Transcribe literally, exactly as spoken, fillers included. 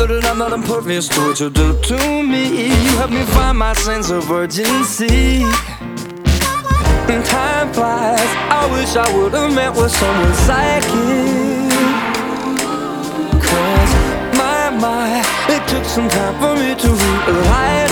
that I'm not impervious to what you do to me. You help me find my sense of urgency. And time flies, I wish I would've met with someone psychic. Cause my, my, it took some time for me to realize